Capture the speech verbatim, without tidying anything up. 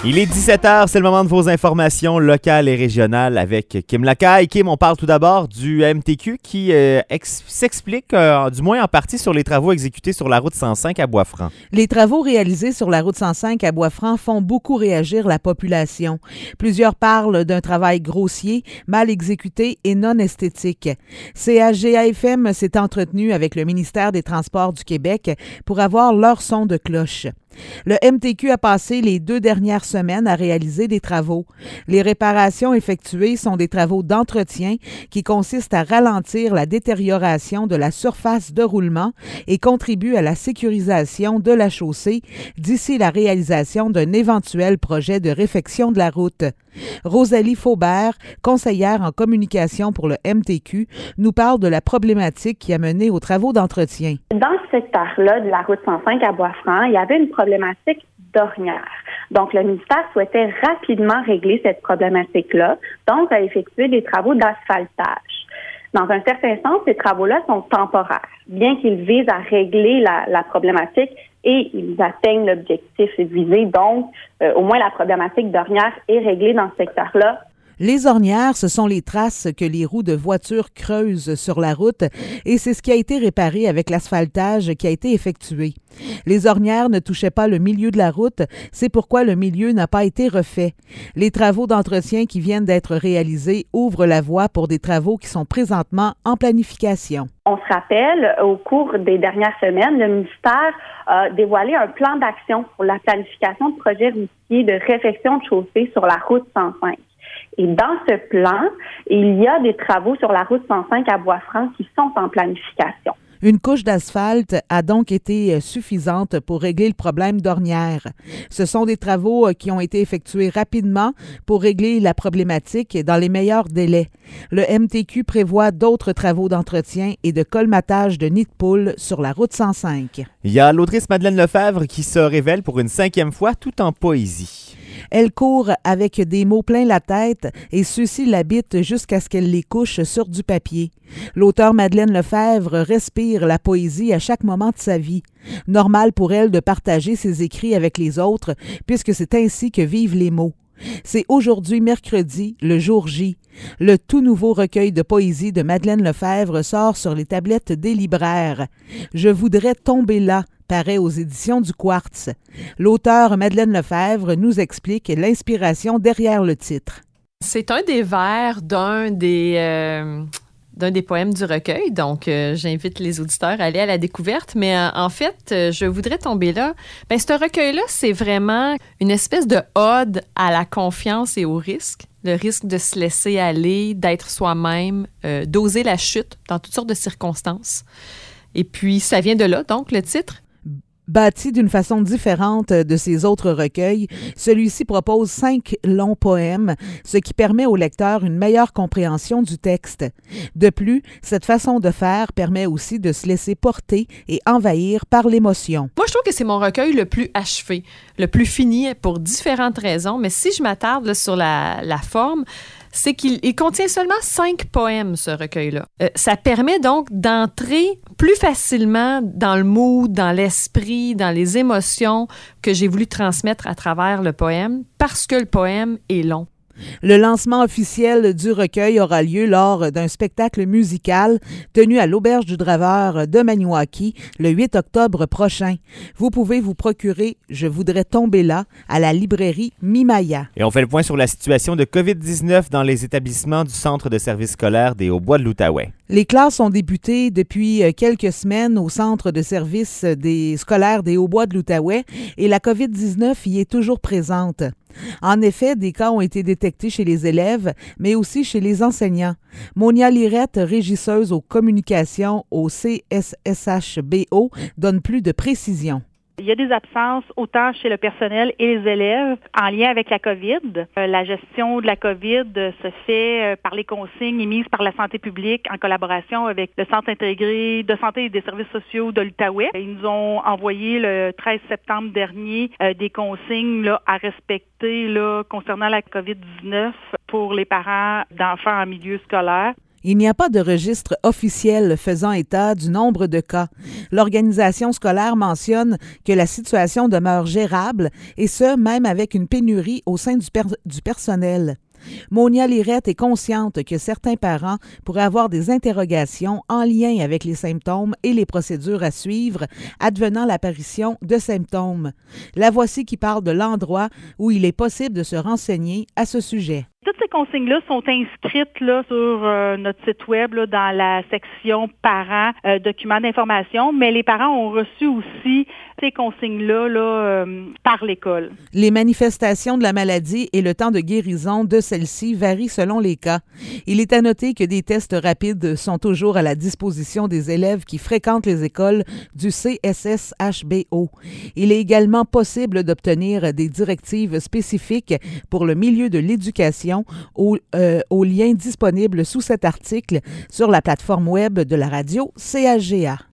Il est dix-sept heures, c'est le moment de vos informations locales et régionales avec Kim Lacaille. Kim, on parle tout d'abord du M T Q qui euh, ex- s'explique, euh, du moins en partie, sur les travaux exécutés sur la route cent cinq à Bois-Franc. Les travaux réalisés sur la route cent cinq à Bois-Franc font beaucoup réagir la population. Plusieurs parlent d'un travail grossier, mal exécuté et non esthétique. C H G A F M s'est entretenu avec le ministère des Transports du Québec pour avoir leur son de cloche. Le M T Q a passé les deux dernières semaines à réaliser des travaux. Les réparations effectuées sont des travaux d'entretien qui consistent à ralentir la détérioration de la surface de roulement et contribuent à la sécurisation de la chaussée d'ici la réalisation d'un éventuel projet de réfection de la route. Rosalie Faubert, conseillère en communication pour le M T Q, nous parle de la problématique qui a mené aux travaux d'entretien. Dans ce secteur-là de la route cent cinq à Bois-Franc, il y avait une problématique d'ornière. Donc, le ministère souhaitait rapidement régler cette problématique-là, donc a effectué des travaux d'asphaltage. Dans un certain sens, ces travaux-là sont temporaires, bien qu'ils visent à régler la, la problématique et ils atteignent l'objectif visé. Donc, euh, au moins la problématique d'ornière est réglée dans ce secteur-là. Les ornières, ce sont les traces que les roues de voitures creusent sur la route et c'est ce qui a été réparé avec l'asphaltage qui a été effectué. Les ornières ne touchaient pas le milieu de la route, c'est pourquoi le milieu n'a pas été refait. Les travaux d'entretien qui viennent d'être réalisés ouvrent la voie pour des travaux qui sont présentement en planification. On se rappelle, au cours des dernières semaines, le ministère a dévoilé un plan d'action pour la planification de projets routiers de réfection de chaussée sur la route cent cinq. Et dans ce plan, il y a des travaux sur la route cent cinq à Bois-Franc qui sont en planification. Une couche d'asphalte a donc été suffisante pour régler le problème d'ornière. Ce sont des travaux qui ont été effectués rapidement pour régler la problématique dans les meilleurs délais. Le M T Q prévoit d'autres travaux d'entretien et de colmatage de nids de poules sur la route cent cinq. Il y a l'autrice Madeleine Lefebvre qui se révèle pour une cinquième fois tout en poésie. Elle court avec des mots plein la tête et ceux-ci l'habitent jusqu'à ce qu'elle les couche sur du papier. L'auteure Madeleine Lefebvre respire la poésie à chaque moment de sa vie. Normal pour elle de partager ses écrits avec les autres, puisque c'est ainsi que vivent les mots. C'est aujourd'hui mercredi, le jour J. Le tout nouveau recueil de poésie de Madeleine Lefebvre sort sur les tablettes des libraires. Je voudrais tomber là, paraît aux éditions du Quartz. L'auteure Madeleine Lefebvre nous explique l'inspiration derrière le titre. C'est un des vers d'un des... Euh... d'un des poèmes du recueil, donc euh, j'invite les auditeurs à aller à la découverte. Mais euh, en fait, euh, je voudrais tomber là. Ben, ce recueil-là, c'est vraiment une espèce de ode à la confiance et au risque. Le risque de se laisser aller, d'être soi-même, euh, d'oser la chute dans toutes sortes de circonstances. Et puis, ça vient de là, donc, le titre. Bâti d'une façon différente de ses autres recueils, celui-ci propose cinq longs poèmes, ce qui permet au lecteur une meilleure compréhension du texte. De plus, cette façon de faire permet aussi de se laisser porter et envahir par l'émotion. Moi, je trouve que c'est mon recueil le plus achevé, le plus fini pour différentes raisons, mais si je m'attarde là, sur la, la forme, c'est qu'il il contient seulement cinq poèmes, ce recueil-là. Euh, ça permet donc d'entrer plus facilement dans le mood, dans l'esprit, dans les émotions que j'ai voulu transmettre à travers le poème, parce que le poème est long. Le lancement officiel du recueil aura lieu lors d'un spectacle musical tenu à l'Auberge du Draveur de Maniwaki le huit octobre prochain. Vous pouvez vous procurer « Je voudrais tomber là » à la librairie Mimaya. Et on fait le point sur la situation de covid dix-neuf dans les établissements du Centre de services scolaires des Hauts-Bois de l'Outaouais. Les classes ont débuté depuis quelques semaines au Centre de services des scolaires des Hauts-Bois de l'Outaouais et la covid dix-neuf y est toujours présente. En effet, des cas ont été détectés chez les élèves, mais aussi chez les enseignants. Monia Lirette, régisseuse aux communications au C S S H B O, donne plus de précisions. Il y a des absences autant chez le personnel et les élèves en lien avec la COVID. Euh, la gestion de la COVID se fait euh, par les consignes émises par la santé publique en collaboration avec le Centre intégré de santé et des services sociaux de l'Outaouais. Ils nous ont envoyé le treize septembre dernier euh, des consignes là, à respecter là, concernant la covid dix-neuf pour les parents d'enfants en milieu scolaire. Il n'y a pas de registre officiel faisant état du nombre de cas. L'organisation scolaire mentionne que la situation demeure gérable, et ce, même avec une pénurie au sein du, per- du personnel. Monia Lirette est consciente que certains parents pourraient avoir des interrogations en lien avec les symptômes et les procédures à suivre advenant l'apparition de symptômes. La voici qui parle de l'endroit où il est possible de se renseigner à ce sujet. Toutes ces consignes-là sont inscrites là, sur euh, notre site web là, dans la section parents, euh, documents d'information, mais les parents ont reçu aussi ces consignes-là là, euh, par l'école. Les manifestations de la maladie et le temps de guérison de celle-ci varient selon les cas. Il est à noter que des tests rapides sont toujours à la disposition des élèves qui fréquentent les écoles du C S S H B O. Il est également possible d'obtenir des directives spécifiques pour le milieu de l'éducation Au, euh, au lien disponible sous cet article sur la plateforme web de la radio C H G A.